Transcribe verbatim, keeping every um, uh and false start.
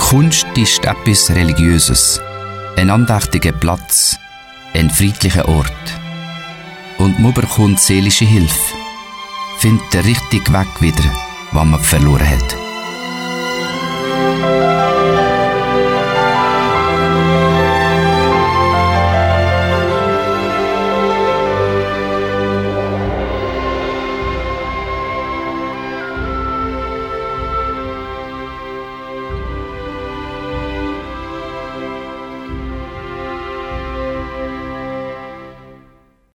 Kunst ist etwas Religiöses, ein andächtiger Platz, ein friedlicher Ort. Und man bekommt seelische Hilfe, findet den richtigen Weg wieder, was man verloren hat.